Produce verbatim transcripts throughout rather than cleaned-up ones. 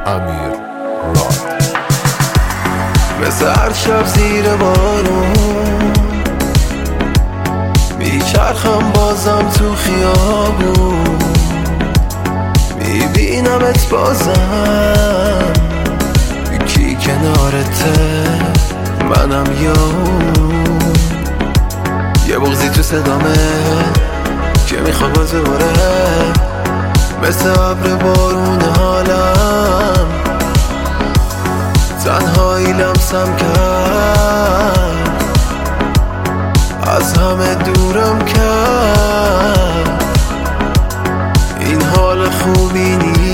امیر راد. مثل هر شب زیر بارون میچرخم بازم تو خیابون، میبینمت بازم، کی کنارته منم یا اون. یه بغضی تو صدامه که میخواد باز بباره، مثل ابر بارون حالم، تنهایی لمسم کرد، از همه دورم کرد. این حال خوبی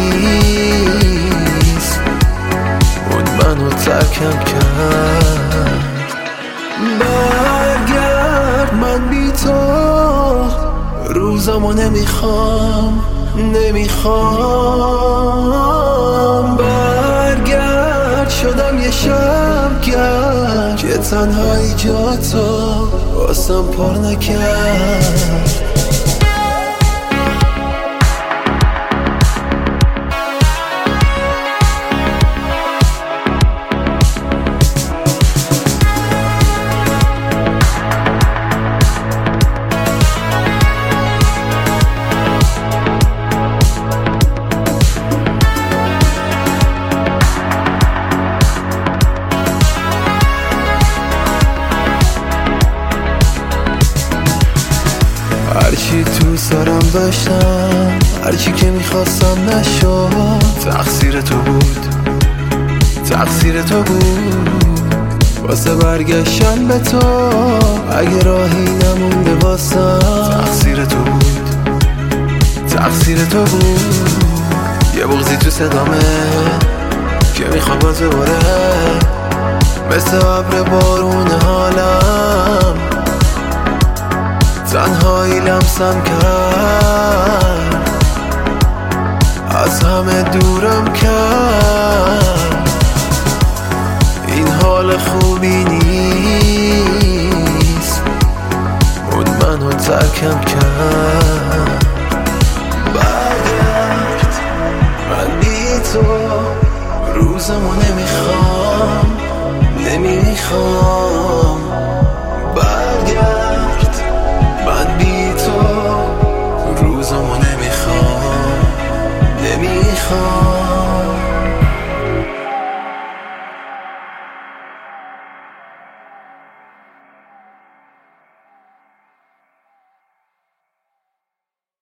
نیست، اون منو ترکم کرد. برگرد من بی تو روزمو نمیخوام نمیخوام. برگرد شدم یه شبگرد که تنهایی جاتو واسم پر نکرد. هرچی تو سرم داشتم، هرچی که میخواستم نشد، تقصیر تو بود، تقصیر تو بود. واسه برگشتن به تو اگه راهی نمونده واسم، تقصیر تو بود، تقصیر تو بود. یه بغضی تو صدامه که میخواد باز بباره، مثل ابر بارون حالم، تنهایی لمسم کرد، از همه دورم کرد. این حال خوبی نیست، اون منو ترکم کرد. برگرد من بی تو روزمو نمیخوام نمیخوام. برگرد من بی تو روزمو نمیخوام نمیخوام.